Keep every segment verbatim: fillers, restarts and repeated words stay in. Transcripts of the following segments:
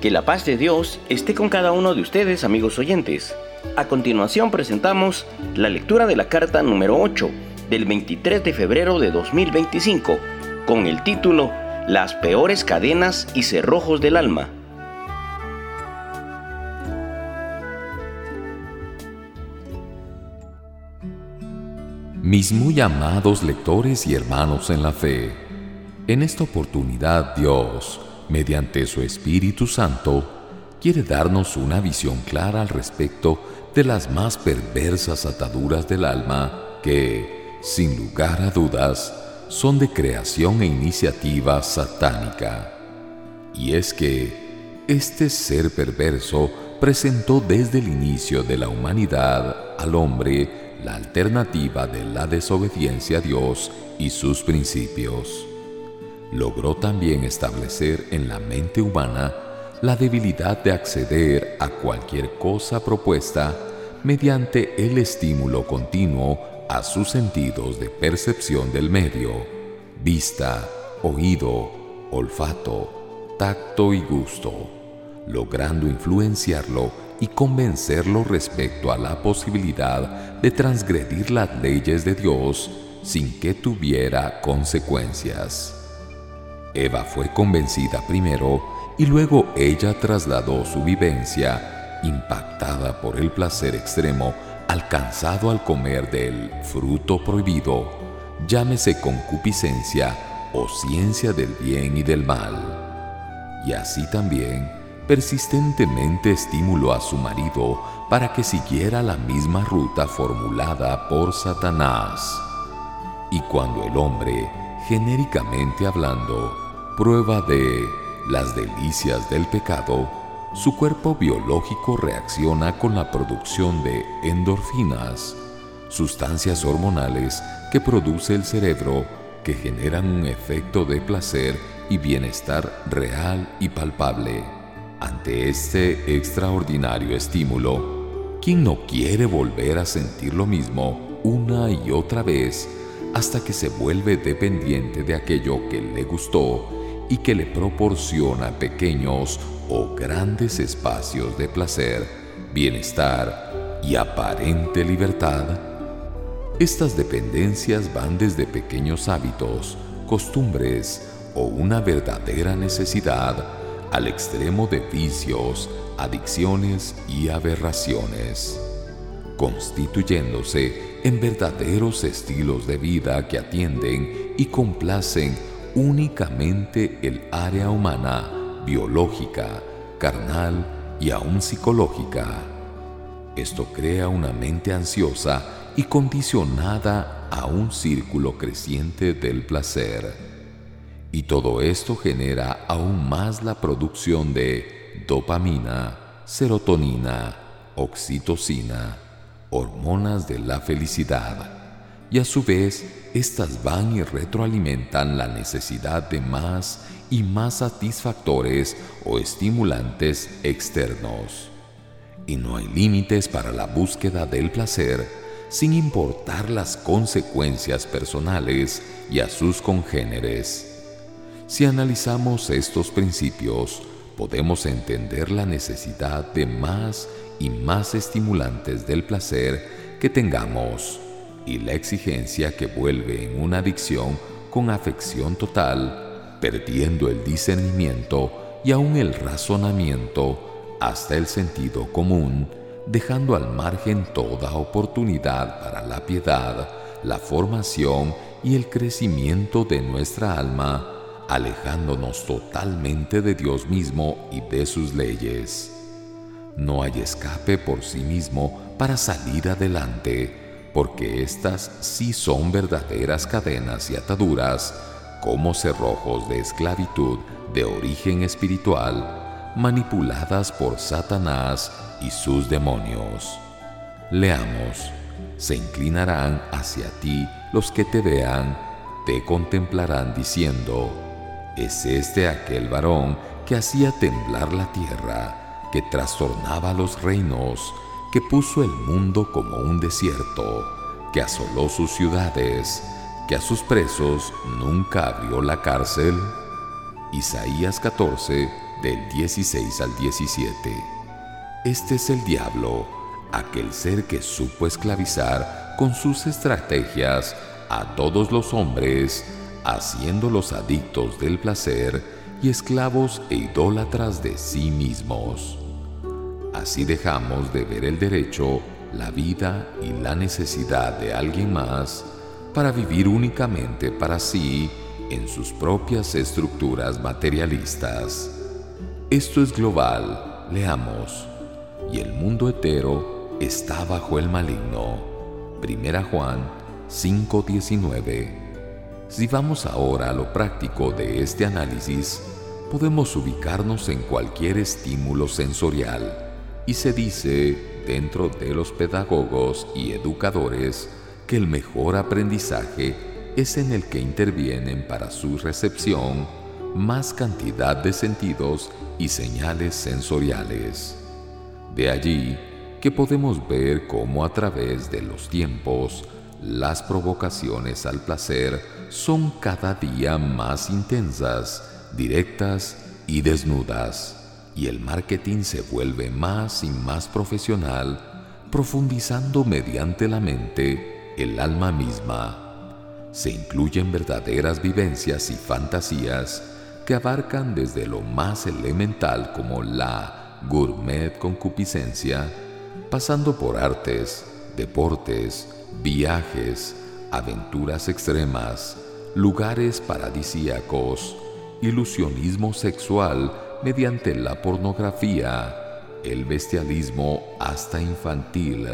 Que la paz de Dios esté con cada uno de ustedes, amigos oyentes. A continuación presentamos la lectura de la carta número ocho del veintitrés de febrero de dos mil veinticinco con el título Las peores cadenas y cerrojos del alma. Mis muy amados lectores y hermanos en la fe, en esta oportunidad Dios, mediante su Espíritu Santo, quiere darnos una visión clara al respecto de las más perversas ataduras del alma que, sin lugar a dudas, son de creación e iniciativa satánica. Y es que este ser perverso presentó desde el inicio de la humanidad al hombre la alternativa de la desobediencia a Dios y sus principios. Logró también establecer en la mente humana la debilidad de acceder a cualquier cosa propuesta mediante el estímulo continuo a sus sentidos de percepción del medio, vista, oído, olfato, tacto y gusto, logrando influenciarlo y convencerlo respecto a la posibilidad de transgredir las leyes de Dios sin que tuviera consecuencias. Eva fue convencida primero y luego ella trasladó su vivencia, impactada por el placer extremo alcanzado al comer del fruto prohibido, llámese concupiscencia o ciencia del bien y del mal. Y así también, persistentemente estimuló a su marido para que siguiera la misma ruta formulada por Satanás. Y cuando el hombre, genéricamente hablando, prueba de las delicias del pecado, su cuerpo biológico reacciona con la producción de endorfinas, sustancias hormonales que produce el cerebro que generan un efecto de placer y bienestar real y palpable. Ante este extraordinario estímulo, ¿quién no quiere volver a sentir lo mismo una y otra vez hasta que se vuelve dependiente de aquello que le gustó y que le proporciona pequeños o grandes espacios de placer, bienestar y aparente libertad? Estas dependencias van desde pequeños hábitos, costumbres o una verdadera necesidad al extremo de vicios, adicciones y aberraciones, constituyéndose en verdaderos estilos de vida que atienden y complacen únicamente el área humana, biológica, carnal y aún psicológica. Esto crea una mente ansiosa y condicionada a un círculo creciente del placer. Y todo esto genera aún más la producción de dopamina, serotonina, oxitocina, hormonas de la felicidad. Y a su vez, estas van y retroalimentan la necesidad de más y más satisfactores o estimulantes externos. Y no hay límites para la búsqueda del placer, sin importar las consecuencias personales y a sus congéneres. Si analizamos estos principios, podemos entender la necesidad de más y más estimulantes del placer que tengamos, y la exigencia que vuelve en una adicción con afección total, perdiendo el discernimiento y aún el razonamiento hasta el sentido común, dejando al margen toda oportunidad para la piedad, la formación y el crecimiento de nuestra alma, alejándonos totalmente de Dios mismo y de sus leyes. No hay escape por sí mismo para salir adelante, porque éstas sí son verdaderas cadenas y ataduras, como cerrojos de esclavitud de origen espiritual, manipuladas por Satanás y sus demonios. Leamos: se inclinarán hacia ti los que te vean, te contemplarán diciendo: ¿es este aquel varón que hacía temblar la tierra, que trastornaba los reinos, que puso el mundo como un desierto, que asoló sus ciudades, que a sus presos nunca abrió la cárcel? Isaías catorce, del dieciséis al diecisiete. Este es el diablo, aquel ser que supo esclavizar con sus estrategias a todos los hombres, haciéndolos adictos del placer y esclavos e idólatras de sí mismos. Así dejamos de ver el derecho, la vida y la necesidad de alguien más para vivir únicamente para sí en sus propias estructuras materialistas. Esto es global, leamos. Y el mundo entero está bajo el maligno. Primera Juan cinco diecinueve. Si vamos ahora a lo práctico de este análisis, podemos ubicarnos en cualquier estímulo sensorial, y se dice dentro de los pedagogos y educadores que el mejor aprendizaje es en el que intervienen para su recepción más cantidad de sentidos y señales sensoriales. De allí que podemos ver cómo a través de los tiempos las provocaciones al placer son cada día más intensas, directas y desnudas, y el marketing se vuelve más y más profesional, profundizando mediante la mente el alma misma. Se incluyen verdaderas vivencias y fantasías que abarcan desde lo más elemental como la gourmet concupiscencia, pasando por artes, deportes, viajes, aventuras extremas, lugares paradisíacos, ilusionismo sexual mediante la pornografía, el bestialismo hasta infantil,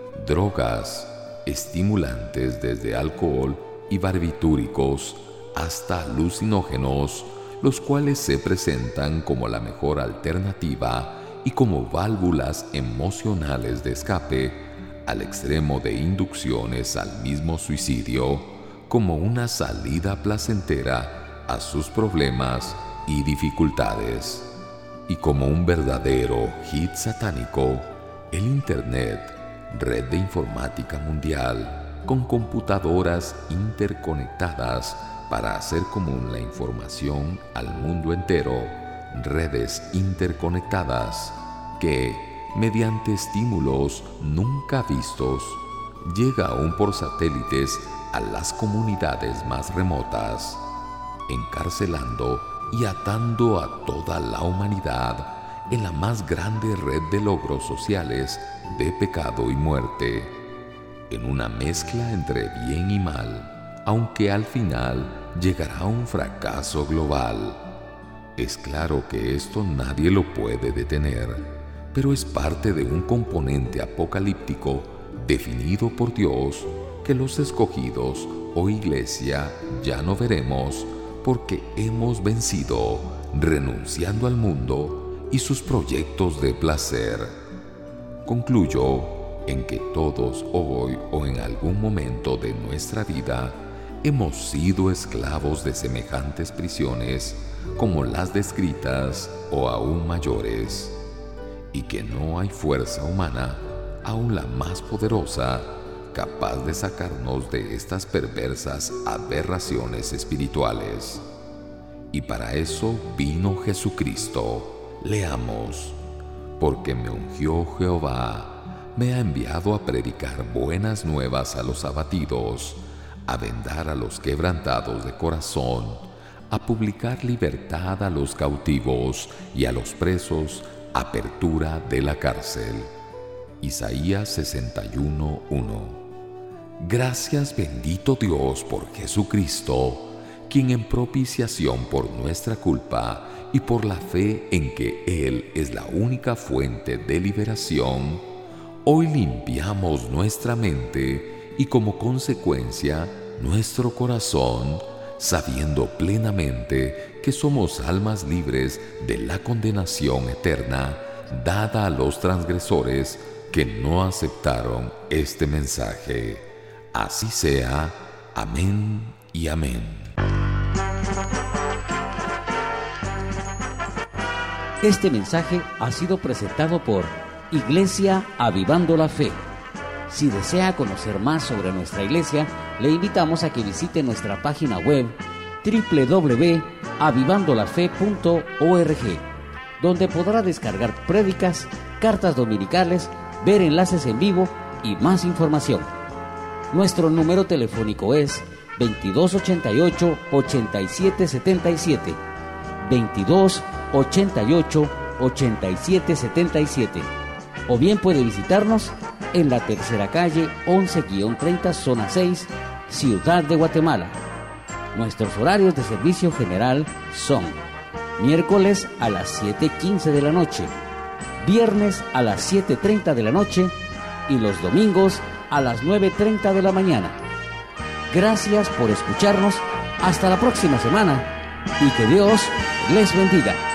drogas, estimulantes desde alcohol y barbitúricos hasta alucinógenos, los cuales se presentan como la mejor alternativa y como válvulas emocionales de escape, al extremo de inducciones al mismo suicidio, como una salida placentera a sus problemas y dificultades. Y como un verdadero hit satánico, el Internet, red de informática mundial, con computadoras interconectadas para hacer común la información al mundo entero, redes interconectadas que, mediante estímulos nunca vistos, llega aún por satélites a las comunidades más remotas, encarcelando y atando a toda la humanidad en la más grande red de logros sociales de pecado y muerte, en una mezcla entre bien y mal, aunque al final llegará a un fracaso global. Es claro que esto nadie lo puede detener, pero es parte de un componente apocalíptico definido por Dios que los escogidos o iglesia ya no veremos porque hemos vencido, renunciando al mundo y sus proyectos de placer. Concluyo en que todos hoy o en algún momento de nuestra vida hemos sido esclavos de semejantes prisiones como las descritas o aún mayores, y que no hay fuerza humana, aún la más poderosa, capaz de sacarnos de estas perversas aberraciones espirituales. Y para eso vino Jesucristo. Leamos: porque me ungió Jehová, me ha enviado a predicar buenas nuevas a los abatidos, a vendar a los quebrantados de corazón, a publicar libertad a los cautivos y a los presos apertura de la cárcel. Isaías sesenta y uno, uno. Gracias, bendito Dios, por Jesucristo, quien en propiciación por nuestra culpa y por la fe en que Él es la única fuente de liberación, hoy limpiamos nuestra mente y como consecuencia nuestro corazón, sabiendo plenamente que somos almas libres de la condenación eterna dada a los transgresores que no aceptaron este mensaje. Así sea. Amén y amén. Este mensaje ha sido presentado por Iglesia Avivando la Fe. Si desea conocer más sobre nuestra iglesia, le invitamos a que visite nuestra página web doble u doble u doble u punto avivando la fe punto org donde podrá descargar prédicas, cartas dominicales, ver enlaces en vivo y más información. Nuestro número telefónico es veintidós ochenta y ocho, ochenta y siete setenta y siete, veintidós ochenta y ocho, ochenta y siete setenta y siete, o bien puede visitarnos en la tercera calle once treinta, zona seis, Ciudad de Guatemala. Nuestros horarios de servicio general son miércoles a las siete quince de la noche, viernes a las siete treinta de la noche y los domingos a las nueve treinta de la mañana. Gracias por escucharnos. Hasta la próxima semana y que Dios les bendiga.